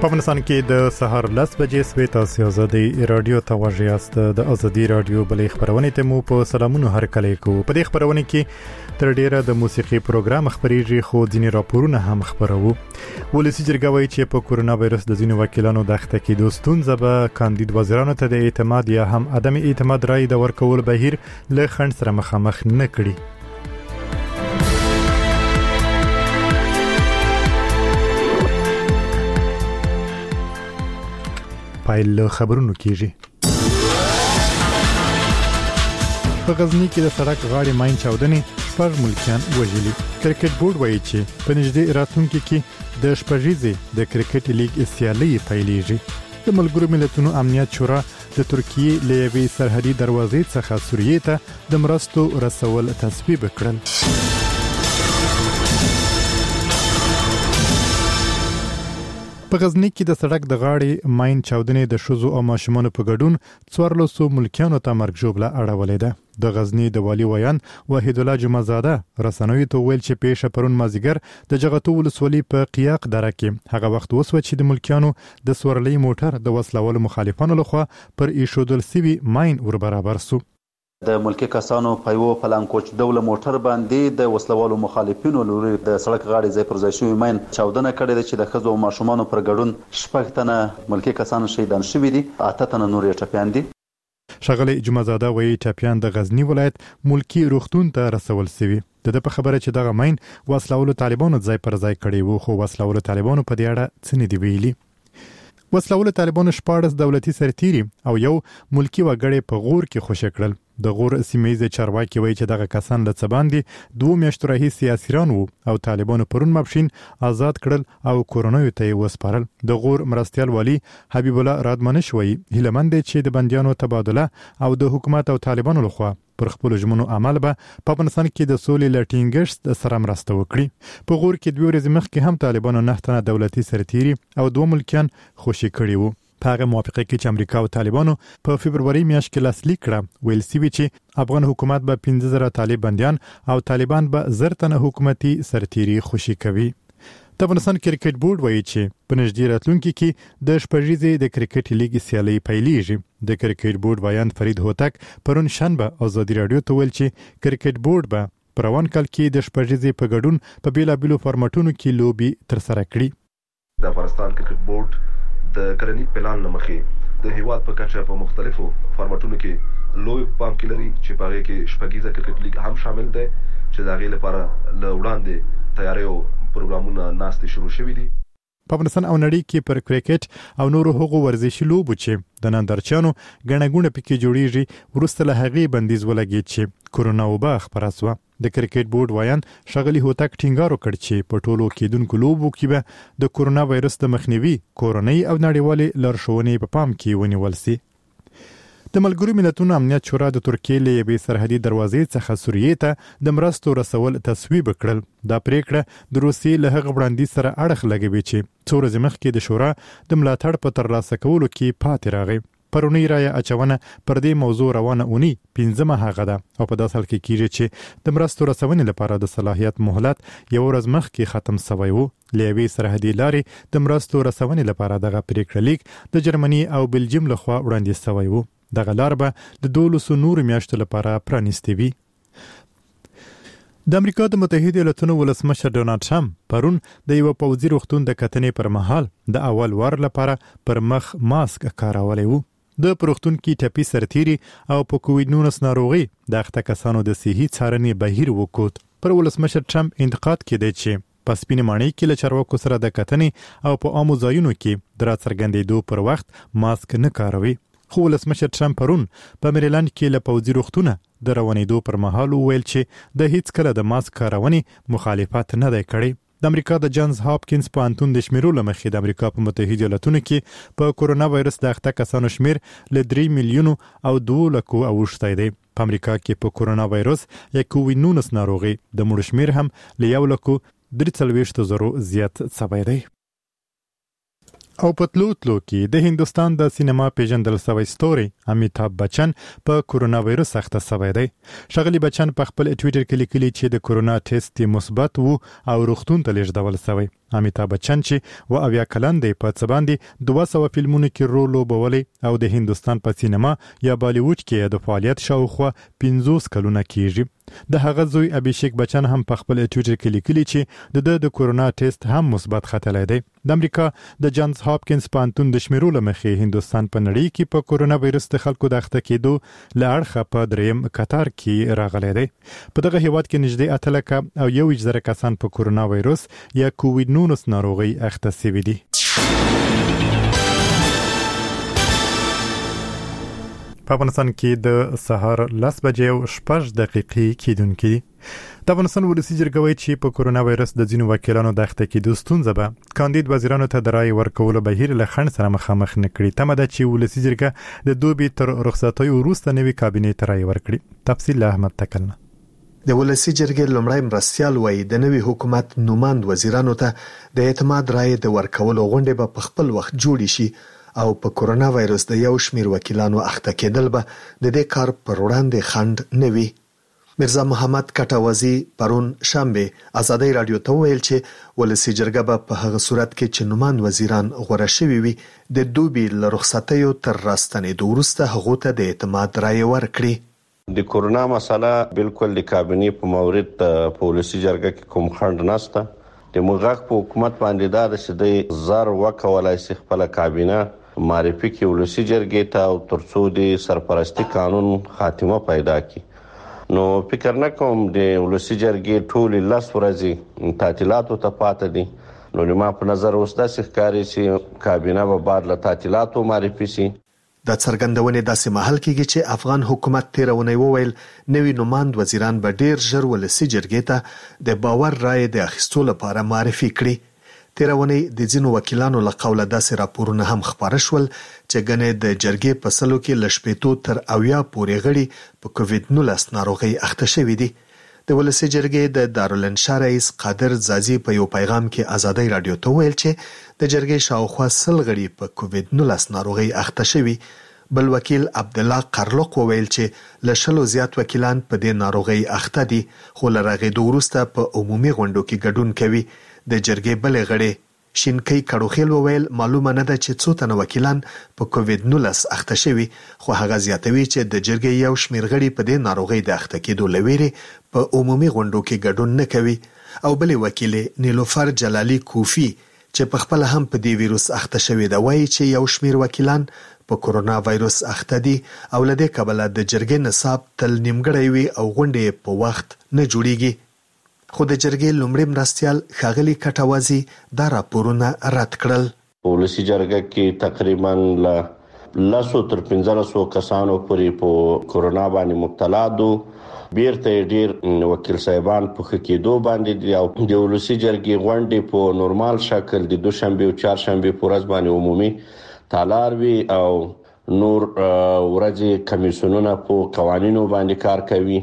په افغانستان کې د سهار 10 بجې سوي تاسو آزادي رادیو ته واژیاست د آزادي رادیو بلې خبرونه ته مو په سلامونو هر کله کو په دې خبرونه کې تر ډیره د موسیقي پروګرام خبريږي خو ځینې راپورونه هم خبرو ولسی جرګه وایي چې په کورونا وایرس د ځینو وکیلانو د اخته کې دوستون زبه کاندید وزیرانو ته د اعتماد یا هم عدم اعتماد رائے د ورکول بهیر له خند سره مخامخ نه کړي پایل خبرونو کیږي په غزنی کې د سړک غاړې ماین چاودنې پر ملکیان وژلي کرکټ بورډ وایي چې په نږدې راتلونکي کې د شپږیزې د کرکټ لیګ سیالي پیلېږي د ملګرو ملتونو امنیت شورا د ترکیې له یوې سرحدي دروازې څخه سوریې ته د مرستو رسول تصویب کړل په غزنی کې د سړک د غاړې ماین چاودنې د شوزو او ماشومانو په ګډون 1400 ملکیانو ته مرګ ژوبله اړولې ده د غزنی د والی ویان وحید الله جمعزاده رسنوي ته ویل چې پیښه پرون مازیګر د جغتو ولسوالۍ په قیاق دره کې هغه وخت وسو چې د ملکیانو د سورلۍ موټر د وسلوالو مخالفانو لخوا پر ایشودل سوي ماین ور برابر سو د ملکی کسانو په یو پلان کوچ دوله موټر باندې د وسلوالو مخالفینو لوري د سړک غاړې ځای پر ځای شوی ماین چاودنه کړې ده چې د ښځو او ماشومانو پر ګډون شپږ تنه ملکی کسان شهیدان شوي دي 8 تنه نور ټپیان دي شغله جمعزاده وایي ټپیان د غزنی ولایت ملکی روغتون ته رسول سوي د په خبره چې دغه ماین وسلوالو طالبانو ځای پر ځای کړی وو خو وسلوالو طالبانو په دې اړه څه نه دی ویلي وسلوالو طالبانو 14 دولتي سرتيري او یو ملکی وګړي په غور کې خوشی کړل د غور سیمه چارواکي وایي چې دغه کسان له څباندې 2 میاشتو راهیسې سیاسيران وو او طالبانو پرون مبشین آزاد کړل او کورونا ته وسپارل د غور مرستيال والی حبیب الله رادمنش وایي هیلمند چې د بنديانو تبادله او د حکومت او طالبانو لخوا پر خپل جمنو عمل به په افغانستان کې د سولې لټینګش سره مرسته وکړي په غور کې 2 ورځې مخکې هم طالبانو 9 تنه دولتي سرتيري او 2 ملکیان خوشی کړي وو په هغه موافقه کې چې امریکا او طالبانو په فبرवरी میاشت کې لاسلیک کړه ویل سی چې افغان حکومت به 15000 طالب بنديان او طالبان به 1000 تنه حکومتي سرتيري خوشی کوي د افغانستان کرکټ بورډ وایي چې په نږدې راتلونکي کې د شپږیزې د کرکټ لیګ سیالي پیلېږي د کرکټ بورډ ویان فرید هوتک پرون شنبه آزادي رادیو ته ویل چې کرکټ بورډ به په روان کال کې د شپږیزې په ګډون په بیلابیلو فارمټونو کې لوبي تر سره کړي د افغانستان کرکټ بورډ د کرنی پلان لمخې د هیواد په کچه په مختلفو فارمټونو کې لوی پام کې لري چې په هغه کې شپږیزه کرکټ لیګ هم شامل دی چې د هغې لپاره له وړاندې تیاری او پروګرامونه ناستې شروع شوي دي په افغانستان او نړۍ کې پر کرکټ او نورو هغو ورزشي لوبو چې د نندارچیانو غنګونه پکې جوړیږي ورسته له هغې بندیز ولګي چې کورونا وبا خبره سوه د کرکټ بورډ ویان شغلی هوتک ټینګار وکړ چې په ټولو کېدونکو لوبو کې به د کورونا وایرس د مخنیوي کورونی او نړیوالې لارښوونې په پام کې ونیول شي د ملګرو ملتونو امنیت شورا د ترکیې له یوې سرحدي دروازې څخه سوریې ته د مرستو رسول تصویب کړل دا پریکړه د روسیې له هغه وړاندیز سره اړخ لګوي چې څو ورځې مخکې د شورا د ملاتړ په ترلاسه کولو کې پاتې راغی پرونی رای اچونه پر دې موضوع روانه اونۍ 15مه هغه ده او په داس حال کې کیږي چې د مرستو رسونې لپاره د صلاحیت مهلت یو ورځ مخکې ختم شوی وو لیوي سرحدي لارې د مرستو رسونې لپاره دغه پریکړه لیک د جرمني او بلجیم لخوا وړاندیز شوی وو دغه لار به د 12 نور میاشتو لپاره پرانیستي وي د امریکا د متحده ایالاتونو ولسمشر ډونالد ټرمپ پرون د یو پوځي روغتون د کتنې پر مهال د اول وار لپاره پر مخ ماسک کارولی وو د پروختون کې ټپي سرتيري او په کووډ-19 ناروغي د اخته کسانو د صحي څارنې بهیر وکوت پر ولسمشر ټرمپ انتقاد کړي چې په سپینې ماڼۍ کې له چارواکو سره د کتنې او په عامو ځایونو کې د راڅرګندېدو پر وخت ماسک نه کاروي خو ولسمشر ټرمپ پرون په میریلند کې له پوځي روغتونه د روانېدو پر مهال ویل چې د هیڅ کله د ماسک کارونې مخالفت نه دی کړی د امریکا د جانز هاپکینز پوهنتون د شمیرو له مخې د امریکا په متحده ایالاتونو کې په کورونا وایرس د اخته کسانو شمیر له 3 میلیونو او 2 لکو اوښتی دی په امریکا کې په کورونا وایرس یا کووډ-19 ناروغي د مړو شمیر هم له 1 لکو 43,000 زیات شوی دی او په تلو کې د هندستان د سینما پیژندل شوی ستوري امیتاب بچن په کورونا وایرس اخته شوی دی شغلی بچن په خپل ټوئیټر کې لیکلی چې د کورونا ټیسټ مثبت وو او روغتون ته لیږدول شوی امیتابh بچن چې 80 کلن دی په څه باندې 200 فلمونو کې رول لوبولی او د هندستان په سینما یا بالیووډ کې د فعالیت شاوخوا 50 کلونه کیږي. د هغه زوی ابھیشیک بچن هم په خپل ټویټر کې لیکلی چې د کورونا ټیسټ هم مثبت ختلی دی. د امریکا د جانز هاپکینز پوهنتون د شمیرو له مخې هندستان په نړۍ کې په کورونا وایرس د خلکو د اخته کېدو له اړخه په دریم قطار کې راغلی دی. په دغه هیواد کې نږدې 8 لکه او 1 کسان په کورونا وایرس یا کووډ 19 ناروغي اخته شوي دي. په افغانستان کې د سهار 10 بجې او 6 دقیقې کېدونکې دي. د افغانستان ولسی جرګه وایي چې په کورونا وایرس د ځینو وکیلانو د اخته کېدو ستونزه به کاندید وزیرانو ته د رای ورکولو بهیر له خنډ سره مخامخ نه کړي. تمه ده چې ولسی جرګه د دوبي تر رخصتۍ وروسته نوي کابینې ته رای ورکړي. تفصیل احمد تکلنه. د ولسی جرګې لومړی مرستیال وایي د نوي حکومت نوماند وزیرانو ته د اعتماد رای د ورکولو غونډې به په خپل وخت جوړې شي او په کورونا وایرس د یو شمیر وکیلانو اخته کېدل به د دې کار پر وړاندې خنډ نه وي. مرزا محمد کټاوازی پرون شنبه ازادي رادیو ته ویل چې ولسی جرګه به په هغه صورت کې چې نوماند وزیران غوړه شوي وي د دوبي له رخصتیو تر راستنېدو وروسته هغو ته د اعتماد رای ورکړي. د کورونا مسله بالکل د کابینې په مورد په ولسی جرګه کې کوم خنډ نشته. د موږ په حکومت باندې دا چې د زر وکولای شي خپل کابینه معرفي کې ولسی جرګې ته او ترڅو د سرپرستی قانون خاتمه پیدا کړي. نو فکر نه کوم د ولسی جرګې ټول 10 ورځې تعطیلاتو ته پاتې دي. نو ما په نظر وسته ښکاري چې کابینه به بعد له تعطیلاتو معرفي شي. د څرګندونې داسې محل کېږي چې افغان حکومت تیرونی وویل نوی نوماند وزیران به ډیر ژر ولسی جرګې ته د باور رای د اخیستو لپاره معرفي کړي. تیرونی د ځینو وکیلانو له قوله داسې راپورونه هم خپاره شول چې ګنې د جرګې په سلو کې له 80 تر 90 پورې غړي په کووډ 19 ناروغي اخته شوي دي. د ولسی جرګې د دارالانشا رئیس قادر زازی په یو پیغام کې ازادي رادیو ته ویل چې د جرګې شاوخوا 100 غړي په کووډ 19 ناروغي اخته شوي. بل وکیل عبد الله قرلق ویل چې له 100 زیات وکیلان په دې ناروغي اخته دي خو له راغېدو وروسته په عمومي غونډو کې ګډون کوي. د جرګې بلې غړي شینکۍ کړوخیل وویل معلومه نه ده چې څو تنه وکیلان په کووډ 19 اخته شوي خو هغه زیاتوي چې د جرګې یو شمیر غړي په دې ناروغي د اخته کېدو لويري په عمومي غونډو کې ګډون نه کوي. او بلې وکیل نیلوفر جلالی کوفی چې په خپل هم په دې وایرس اخته شوی دا وایي چې یو شمیر وکیلان په کورونا وایرس اخته دي او لدې کبله د جرګې نصاب تل نیمګړی وي او غونډې په وخت نه جوړیږي. خو د جرګې لومړی مرستیال ښاغلي کټاوازی دا راپورونه رد کړل. ولسی جرګه کې تقریبا له 100 تر 1500 کسانو پورې په کورونا باندې مبتلا دي. بیرته ډیر وکیل صاحبان په خکېدو باندې دي او د ولسی جرګې غونډې په نورمال شکل د دوشنبه او چهارشنبه په ورځ باندې عمومي تالار وی او نور ورځې کمیسیونونه په قوانینو باندې کار کوي.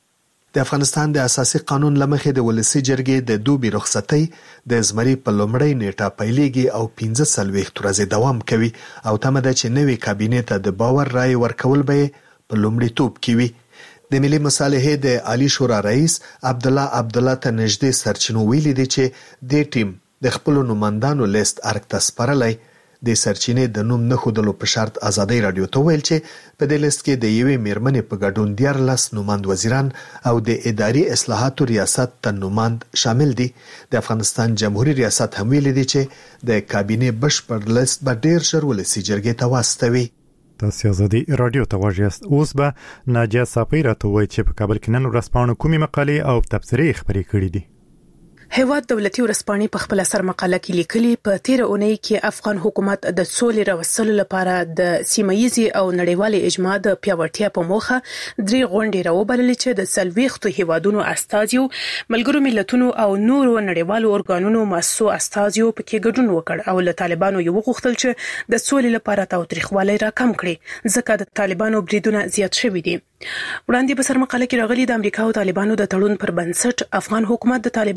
د افغانستان د اساسي قانون لمخې د ولسی جرګې د دوبي رخصتۍ د زمري په لومړۍ نیټه پیلېږي او 15 ورځې دوام کوي او تمه ده چې نوې کابینې ته د باور رای ورکول به په لومړیتوب کې وي. د ملي مصالحې د عالی شورا رئیس عبد الله ته نږدې سرچینو ویلي دي چې د ټیم د خپل نوماندانو لیست ارکته سپارلی. د سرچینې د نوم نه خودلو په شرط ازادي رادیو ته ویل چې په دې لیست کې د یوې میرمنې په ګډون 14 نوماند وزیران او د اداري اصلاحاتو ریاست ته نوماند شامل دي. د افغانستان جمهوریت ریاست هم ویلي دي چې د کابینې بشپړ لیست به ډیر ژر ولسی جرګې ته واستوي. تاسو ازادي رادیو ته واجیاست. اوس به ناجیه صافی راته وایي چې په کابل کې نن ورځپاڼو کومې مقالې او تبصرې خبرې کړې دي. هیواد دولتي ورځپاڼې په خپل سر مقاله کې لیکلي په 13 اونۍ کې افغان حکومت د سولې راوستلو لپاره د سیمایي او نړیوال اجماع د پیاوړتیا په موخه درې غونډې راوبللې چې د سلويختو هیوادونو استازیو ملګرو ملتونو او نورو نړیوالو ارګانونو مؤسسو استازیو پکې ګډون وکړ او له طالبانو یو غوښتل چې د سولې لپاره تاوتریخوالی راکم کړي ځکه د طالبانو بریدونه زیات شوي دي. وړاندې په سر مقاله کې راغلي د امریکا او طالبانو د تړون پر بنسټ افغان حکومت د طالبانو له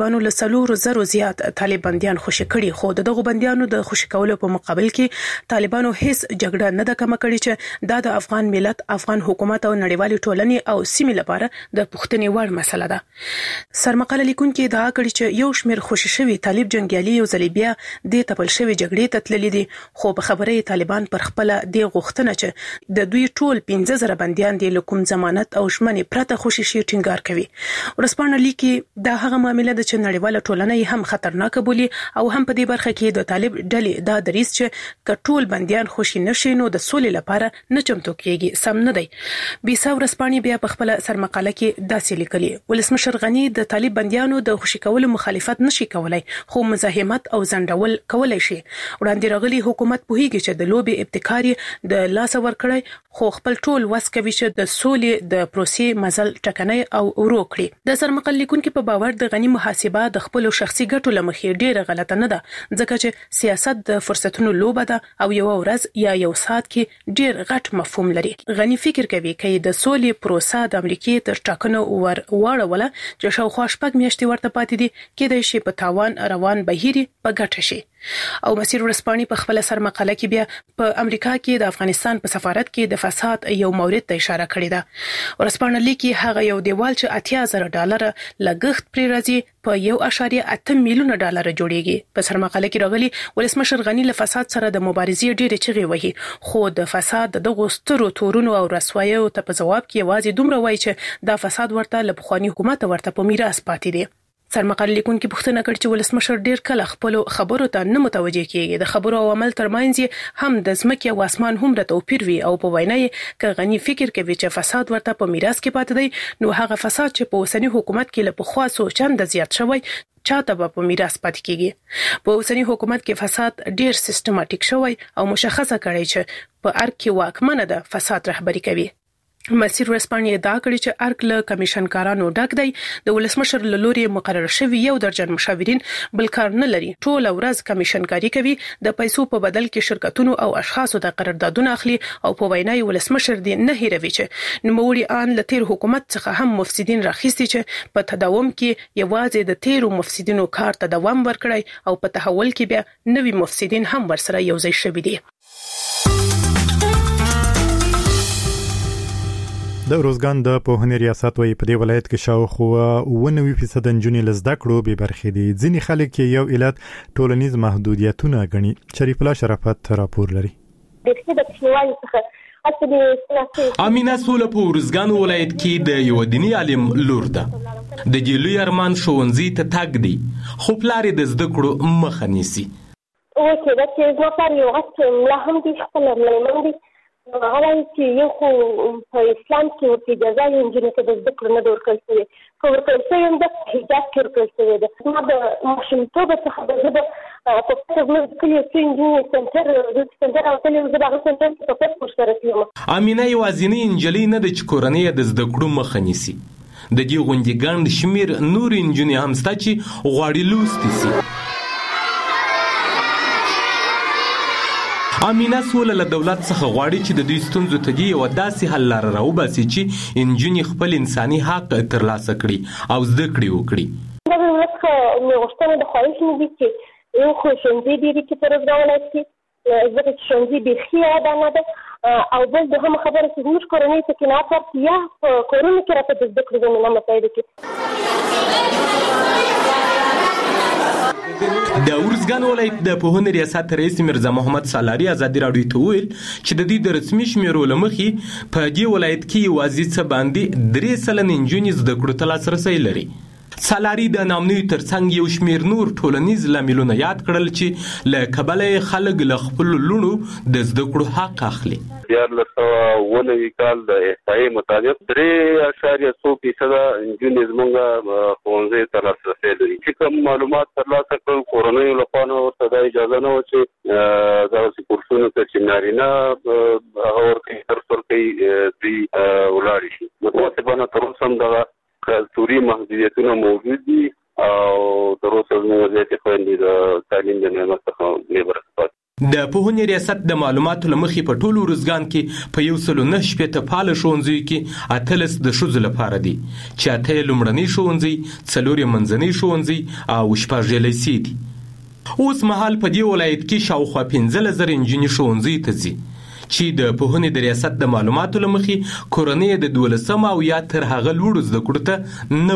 4,000 زیات طالباندیان خوشی کړي، خو دغه بندیانو د خوشی کولو په مقابل کې طالبانو هیڅ جګړه نه ده کم کړې چې د افغان ملت، افغان حکومت او نړیوالې ټولنې او سیمې لپاره د پوښتنې وړ مسله ده. سرمقاله لیکونکو دا کړي چې یو شمېر خوشی شوی طالب جنگیالي یو ځل بیا د تپل شوی جګړې ته تللي دي، خو په خبرې طالبان پر خپل د غوښتنه چې د دوی ټول 15,000 بنديان دي لکم ضمانت او شمنې پرته خوشی شي ټینګار کوي. ورسپانه لیکي دا هغه معاملې ده چې نړیواله ټولنه هم خطرناک بولي او هم په دې برخه کې د طالب ډلې دا دریس چې کټول بنديان خوشی نشي نو د سولې لپاره نه چمتو کیږي، سم نه دی. بیسا ورسپانه بیا په خپل سرمقاله کې داسې لیکلي، ولسمشر غنی د طالب بنديانو د خوشی کولو مخالفت نشي کولای، خو مزاحمت او ځنډول کولای شي. وړاندې راغلي حکومت پوهیږي چې د لوبي ابتکاري د لاس ور کړی، خو خپل ټول وس کوي چې د سولې د پروسې مزل ټکنۍ او ورو کړي. د سرمقاله لیکونکو په باور د غنی محاسبه د خپل شخصي ګټو لمخې ډیره غلطه نه ده، ځکه چې سیاست د فرصتونو لوبه ده او یو ورځ یا یو ساعت کې ډیر غټ مفهوم لري. غنی فکر کوي چې د سولې پروسه د امریکای تر ټاکنو واړوله چې شاوخوا شپږ میاشتې ورته پاتې دي، کېدای شي په تاوان روان بهیري په ګټه شي. او مسیر ورسپاني په خپل سرمقاله کې بیا په امریکا کې د افغانستان په سفارت کې د فساد یو مورد ته اشاره کړې ده. ورسپانه لیکي هغه یو دیوال چې $80,000 لګښت پرې راځي په $1.8 میلیون جوړیږي. په سرمقاله کې راغلي ولسمشر غنی له فساد سره د مبارزې ډېرې چغې وهي، خو د فساد دغه سترو تورونو او رسوایو ته په جواب کې یوازې دومره وایي چې دا فساد ورته له پخوانی حکومت ورته په میراث پاتې دی. سرمقاله لیکونکو پوښتنه کړې چې ولسمشر ډیر کله خپل خبرو ته نه متوجه کیږي، د خبرو او عمل ترمنځ هم د ځمکې او اسمان هم توپیر وي، او په وینا یې ک غنی فکر کوي چې فساد ورته په میراث کې پاتې دی، نو هغه فساد چې په اوسنی حکومت کې له پخوا څو چنده زیات شوی چاته په میراث پاتې کیږي. په اوسنی حکومت کې فساد ډیر سیستماتیک شوی او مشخصه کړی چې په ارګ کې واکمنه ده فساد رهبری کوي. مسیر ورسپانه دا کړی چې ارګ له کمیشنکارانو ډک دی، د ولسمشر له لوري مقرر شوی یو درجن مشاورین بل کار نه لري، ټول ورځ کمیشنکاری کوي، د پیسو په بدل کې شرکتونو او اشخاصو د قراردادونه اخلي، او په وینا ولسمشر دی نه هیروي چې نوموړي ان له تیر حکومت څخه هم مفسدين راخیستي چې په تداوم کې یوازې د تیرو مفسدینو کار ته دوام ورکړي، او په تحول کې بیا نوي مفسدين هم ورسره یوځای شوي دي. د روزګان د پوهنې ریاست وايي په دې ولایت کې شاوخوا 90% نجونې لزده کړو به برخې دي. ځینې خلک یو علت ټولنیز محدودیتونه غني. شریف الله شرافت راپور لري. امینه سوله په روزګان ولایت کې د یو دیني عالم لور ده. د جلوی ارمان ښوونځي ته تګ دی، خو پلار د زده کړو مخه نیسي. اوکې دا چې زما پر یو غټ ملا هم دي خپل ملمن دي، هغه چې یو خو په اسلام کې ورته اجازه یې نجونې ته د زده کړو نه ده ورکړل شوې، که ورکړل شوې هم ده په حجاب کې ورکړل شوې ده. زما د ماشومتوبه څخه د زه په پښتو زموږ د کلي څو نجونې سنټر راوتلې وم، زه د هغه سنټر کې په پښتو ورسره تلم. امینه یوازینۍ نجلۍ نه ده چې کورنۍ یې د زده کړو مخه نیسي. د دې غونډې ګڼ شمېر نورې نجونې هم شته چې غواړي لوستې سي. امینه سوله له دولت څخه غواړي چې د دوی ستونزو ته یو داسې حل لاره راوباسي چې انجونې خپل انساني حق ترلاسه کړي او زده کړې وکړي. دا د دولت څخه مې غوښتنه د خواهش مې دي چې یو خو ښوونځي ډېر دي په روزګان ولایت کې، ځکه چې ښوونځي بیخي ودانه ده، او بل دوهمه خبره چې زموږ کورنۍ ته قناعت ورکړي یا په کورونو کې راته د زده کړې زمینه مساعده کړي. د ارزګان ولایت د پوهنې ریاست رئیس مرزا محمد سالاری ازادي راډیو ته ویل چې د دې د رسمي شمیرو لمخې په دې ولایت کې یوازې څه باندې 3% نجونې زده کړو ته لاسرسی لري. سالاری د نامنوي ترڅنګ یو شمیر نور ټولنیز لاملونه یاد کړل چې له کبله خلک له خپل لونو د زده کړو حق اخلي. 2019 کال د احصایې مطابق 3.2% نجونې زموږ ښوونځي ته لاسرسی لري. چې کوم معلومات ترلاسه کړل کورنیو لخوا نه ورته دا اجازه نه وه چې دغسې کورسونو ته چې نارینه هغه ورکوي درس ورکوي دوی ولاړې شي. متاسفانه تر اوسه هم دغه کلتوري محدودیتونه موجود دي او تر اوسه زموږ زیاتې خویندې د تعلیم د نعمت څخه بې برخې پاتې. د پوهنې ریاست د معلوماتو لمخې په ټولو ارزګان کې په 109 فعال ښوونځیو کې 18 د ښځو لپاره دي چې 8 لومړني ښوونځي 4 منځني ښوونځي او 6 لیسې دي. اوس مهال په دې ولایت کې شاوخوا 15,000 نجونې ښوونځي ته ځي چې د پوهنې د ریاست د معلوماتو لمخې کورنۍ د 12 او یا تر هغه لوړو زده کړو ته نه